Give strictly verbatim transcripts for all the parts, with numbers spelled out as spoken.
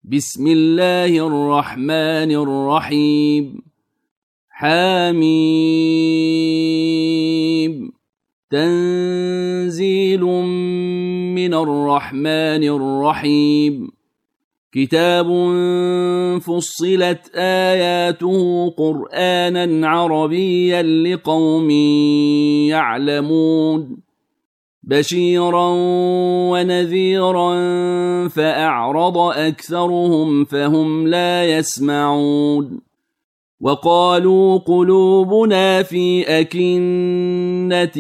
بسم الله الرحمن الرحيم. حميم. تنزيل من الرحمن الرحيم. كتاب فصلت آياته قرآنا عربيا لقوم يعلمون، بشيرا ونذيرا فأعرض أكثرهم فهم لا يسمعون. وقالوا قلوبنا في أكنة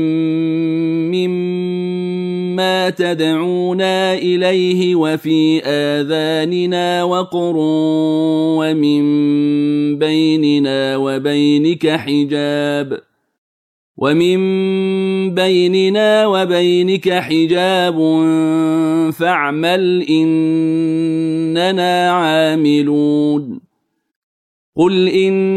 مما تدعونا إليه وفي آذاننا وقر ومن بيننا وبينك حجاب ومن بيننا وبينك حجاب فاعمل إننا عاملون. قل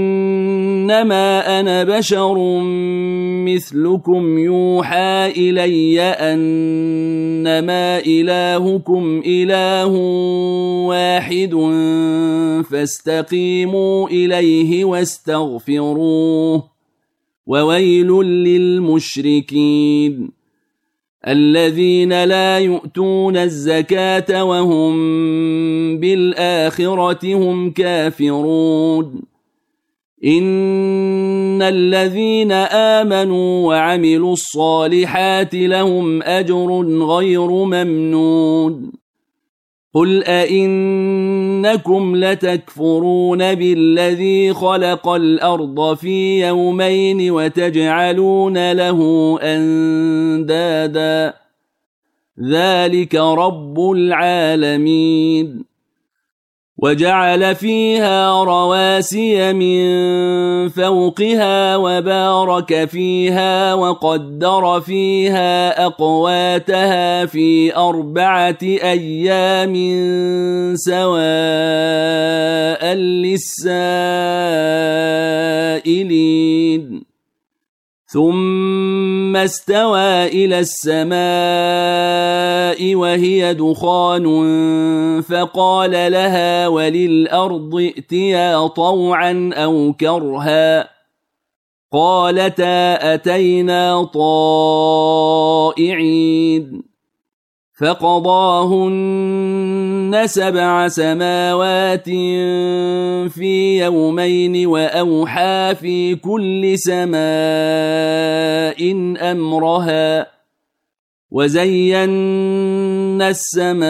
إنما أنا بشر مثلكم يوحى إلي أنما إلهكم إله واحد فاستقيموا إليه واستغفروه، وويل للمشركين الذين لا يؤتون الزكاة وهم بالآخرة هم كافرون. إن الذين آمنوا وعملوا الصالحات لهم أجر غير ممنون. قل أئنكم لتكفرون بالذي خلق الأرض في يومين وتجعلون له أندادا ذلك رب العالمين. وجعل فيها رواسي من فوقها وبارك فيها وقدر فيها أقواتها في أربعة أيام سواء للسائلين. ثم استوى إلى السماء وهي دخان فقال لها وللأرض ائتيا طوعا أو كرها قالتا أتينا طائعين. فقضاهن سبع سماوات في يومين وأوحى في كل سماء أمرها وزينا السماء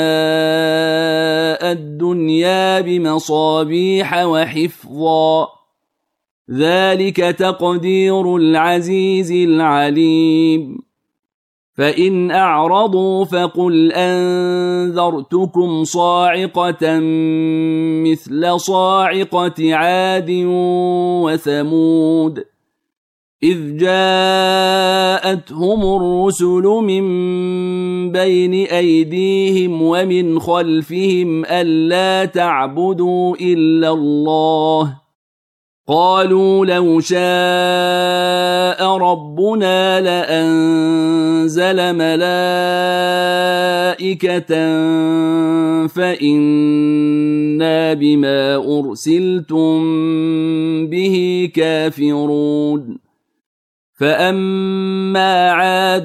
الدنيا بمصابيح وحفظا ذلك تقدير العزيز العليم. فإن أعرضوا فقل أنذرتكم صاعقة مثل صاعقة عاد وثمود إذ جاءتهم الرسل من بين أيديهم ومن خلفهم ألا تعبدوا إلا الله قالوا لو شاء ربنا لأنزل ملائكة فإنا بما أرسلتم به كافرون. فأما عاد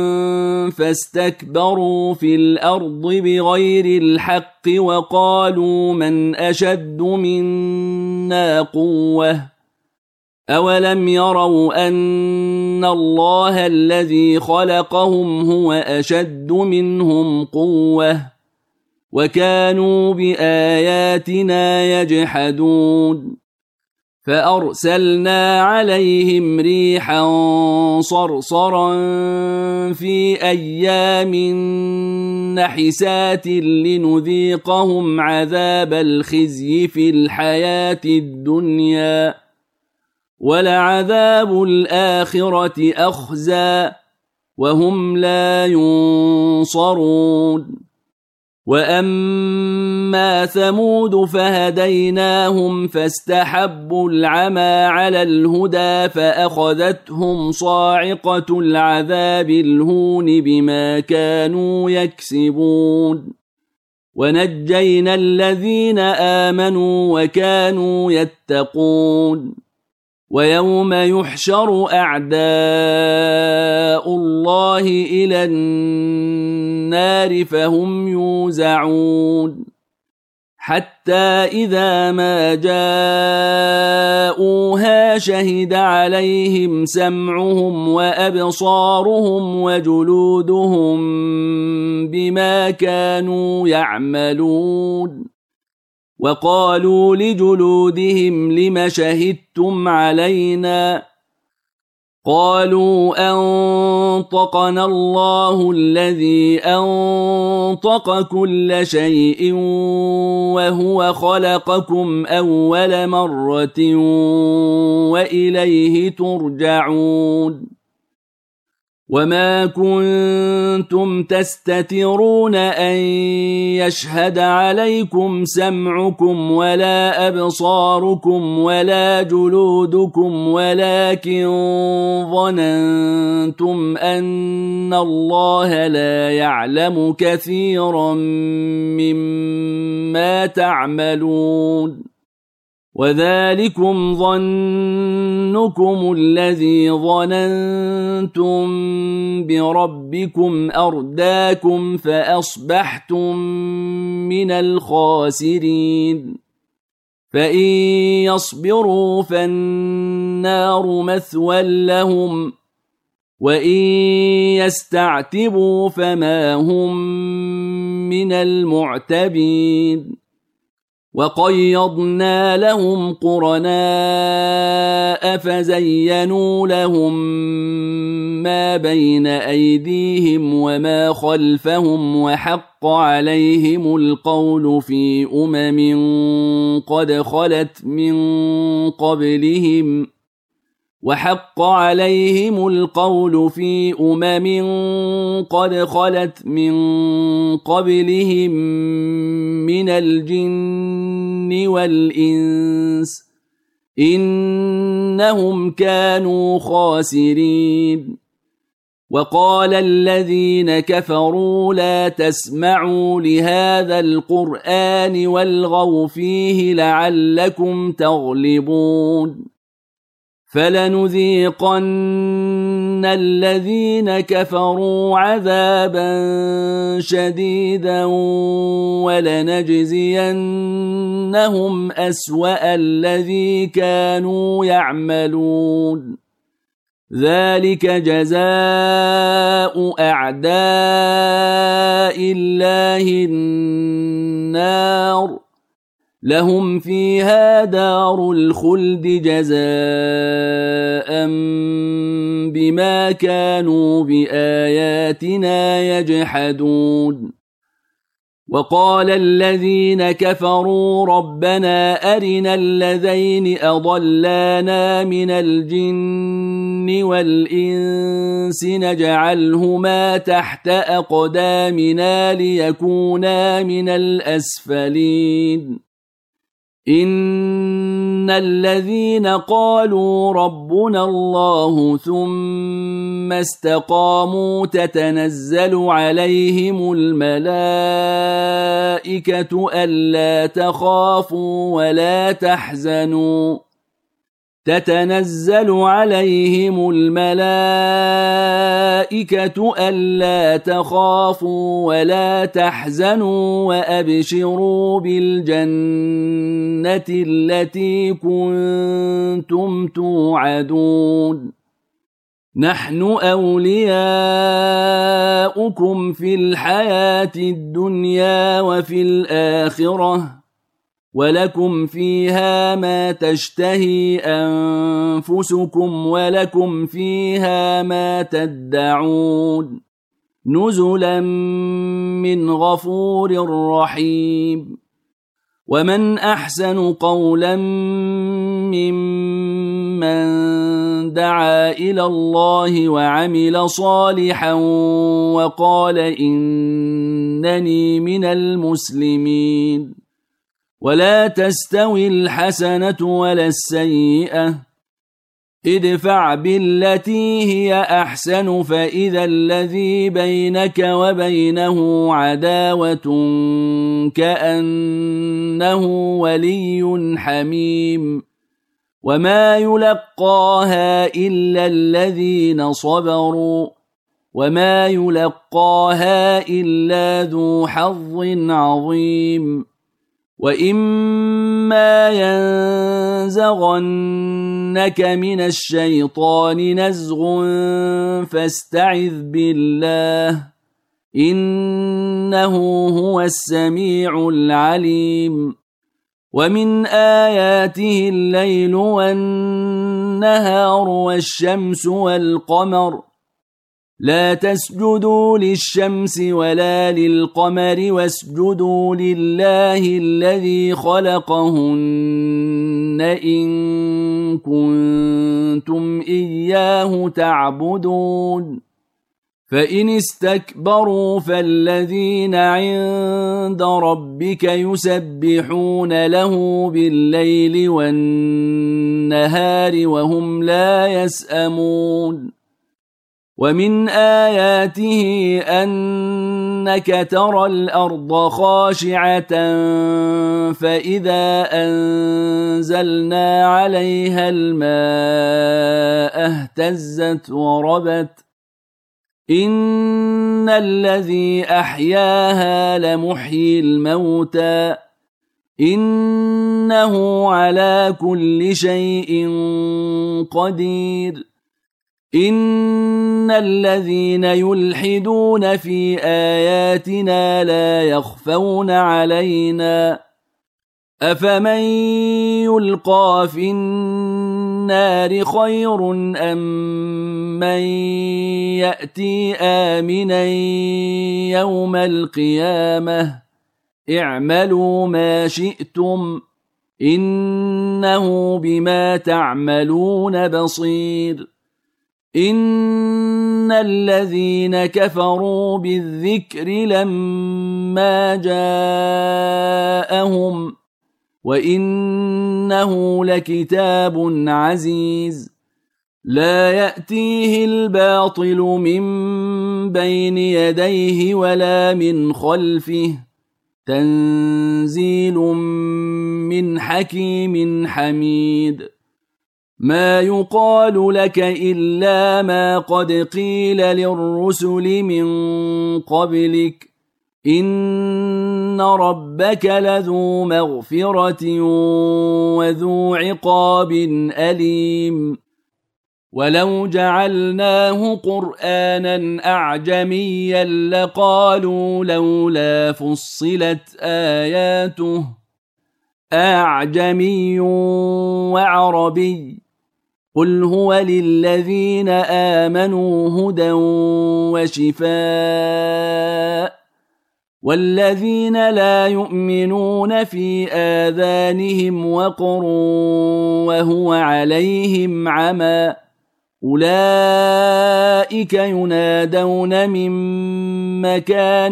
فاستكبروا في الأرض بغير الحق وقالوا من أشد منا قوة أولم يروا أن الله الذي خلقهم هو أشد منهم قوة وكانوا بآياتنا يجحدون. فأرسلنا عليهم ريحا صرصرا في أيام نحسات لنذيقهم عذاب الخزي في الحياة الدنيا ولعذاب الآخرة أخزى وهم لا ينصرون. وأما ثمود فهديناهم فاستحبوا العمى على الهدى فأخذتهم صاعقة العذاب الهون بما كانوا يكسبون. ونجينا الذين آمنوا وكانوا يتقون ويوم يحشر أعداء الله إلى النار فهم يوزعون حتى إذا ما جاءوها شهد عليهم سمعهم وأبصارهم وجلودهم بما كانوا يعملون وقالوا لجلودهم لم شهدتم علينا قالوا أنطقنا الله الذي أنطق كل شيء وهو خلقكم أول مرة وإليه ترجعون وما كنتم تستترون أن يشهد عليكم سمعكم ولا أبصاركم ولا جلودكم ولكن ظننتم أن الله لا يعلم كثيرا مما تعملون وذلكم ظنكم الذي ظننتم بربكم أرداكم فأصبحتم من الخاسرين فإن يصبروا فالنار مثوى لهم وإن يستعتبوا فما هم من المعتبين وقيضنا لهم قرناء فزينوا لهم ما بين أيديهم وما خلفهم وحق عليهم القول في أمم قد خلت من قبلهم وحق عليهم القول في أمم قد خلت من قبلهم من الجن والإنس إنهم كانوا خاسرين وقال الذين كفروا لا تسمعوا لهذا القرآن والغوا فيه لعلكم تغلبون فلنذيقن الذين كفروا عذابا شديدا ولنجزينهم أسوأ الذي كانوا يعملون ذلك جزاء أعداء الله النار لهم فيها دار الخلد جزاء بما كانوا بآياتنا يجحدون وقال الذين كفروا ربنا أرنا الذين أضلانا من الجن والإنس نجعلهما تحت أقدامنا ليكونا من الأسفلين إن الذين قالوا ربنا الله ثم استقاموا تتنزل عليهم الملائكة ألا تخافوا ولا تحزنوا تتنزل عليهم الملائكة ألا تخافوا ولا تحزنوا وأبشروا بالجنة التي كنتم توعدون نحن أولياؤكم في الحياة الدنيا وفي الآخرة ولكم فيها ما تشتهي أنفسكم ولكم فيها ما تدعون نزلا من غفور رحيم ومن أحسن قولا ممن دعا إلى الله وعمل صالحا وقال إنني من المسلمين ولا تستوي الحسنة ولا السيئة ادفع بالتي هي أحسن فإذا الذي بينك وبينه عداوة كأنه ولي حميم وما يلقاها إلا الذين صبروا وما يلقاها إلا ذو حظ عظيم وإما ينزغنك من الشيطان نزغ فاستعذ بالله إنه هو السميع العليم ومن آياته الليل والنهار والشمس والقمر لا تسجدوا للشمس ولا للقمر واسجدوا لله الذي خلقهن إن كنتم إياه تعبدون فإن استكبروا فالذين عند ربك يسبحون له بالليل والنهار وهم لا يسأمون ومن آياته أنك ترى الأرض خاشعة فإذا أنزلنا عليها الماء اهتزت وربت إن الذي أحياها لمحيي الموتى إنه على كل شيء قدير إن الذين يلحدون في آياتنا لا يخفون علينا أفمن يلقى في النار خير أم من يأتي آمنا يوم القيامة اعملوا ما شئتم إنه بما تعملون بصير إن الذين كفروا بالذكر لما جاءهم وإنه لكتاب عزيز لا يأتيه الباطل من بين يديه ولا من خلفه تنزيل من حكيم حميد ما يقال لك إلا ما قد قيل للرسل من قبلك إن ربك لذو مغفرة وذو عقاب أليم ولو جعلناه قرآنا أعجميا لقالوا لولا فصلت آياته أعجمي وعربي قل هو للذين آمنوا هدى وشفاء والذين لا يؤمنون في آذانهم وقر وهو عليهم عمى أولئك ينادون من مكان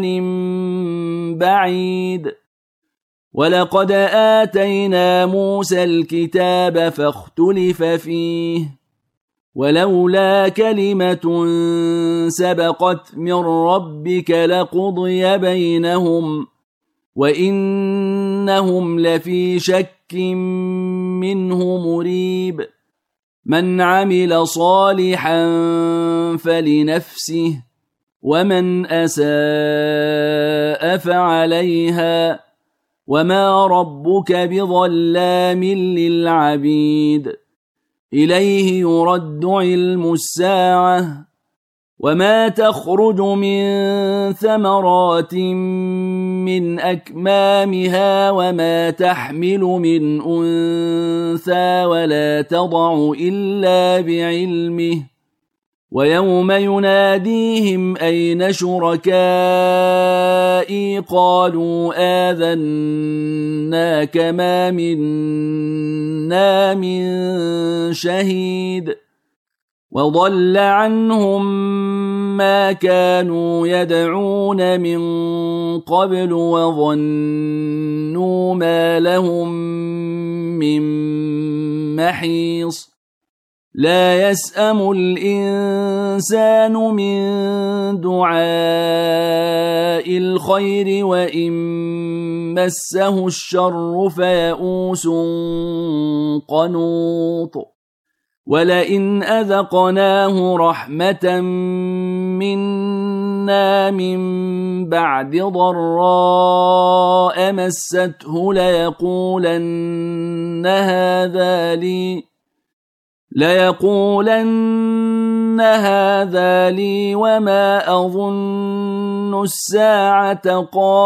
بعيد ولقد آتينا موسى الكتاب فاختلف فيه ولولا كلمة سبقت من ربك لقضي بينهم وإنهم لفي شك منه مريب من عمل صالحا فلنفسه ومن أساء فعليها وما ربك بظلام للعبيد إليه يرد علم الساعة وما تخرج من ثمرات من أكمامها وما تحمل من أنثى ولا تضع إلا بعلمه ويوم يناديهم أين شركائي قالوا آذناك ما منا من شهيد وضل عنهم ما كانوا يدعون من قبل وظنوا ما لهم من محيص لا يسأم الإنسان من دعاء الخير وإن مسه الشر فيئوس قنوط ولئن أذقناه رحمة منا من بعد ضراء مسته ليقولن هذا لي ليقولن هذا لي وما أظن الساعة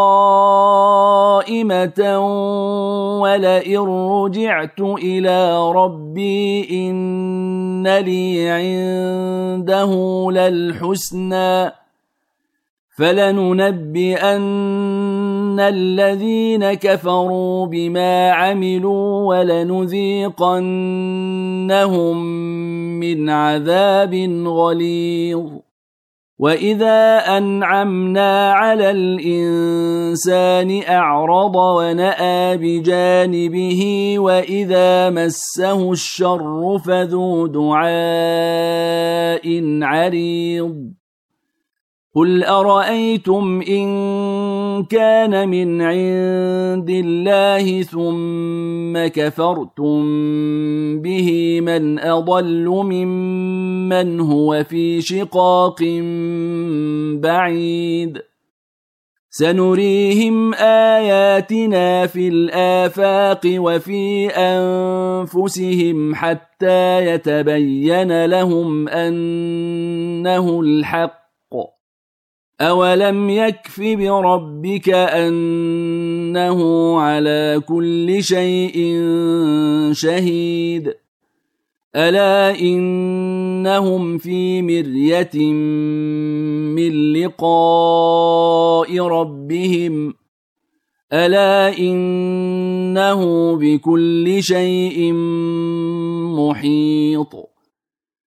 قائمة ولئن رجعت إلى ربي إن لي عنده للحسنى فلننبئن الذين كفروا بما عملوا ولنذيقنهم من عذاب غليظ وإذا أنعمنا على الإنسان أعرض ونأى بجانبه وإذا مسه الشر فذو دعاء عريض قل أرأيتم إن كان من عند الله ثم كفرتم به من أضل ممن هو في شقاق بعيد سنريهم آياتنا في الآفاق وفي أنفسهم حتى يتبين لهم أنه الحق أولم يكف بربك أنه على كل شيء شهيد ألا إنهم في مرية من لقاء ربهم ألا إنه بكل شيء محيط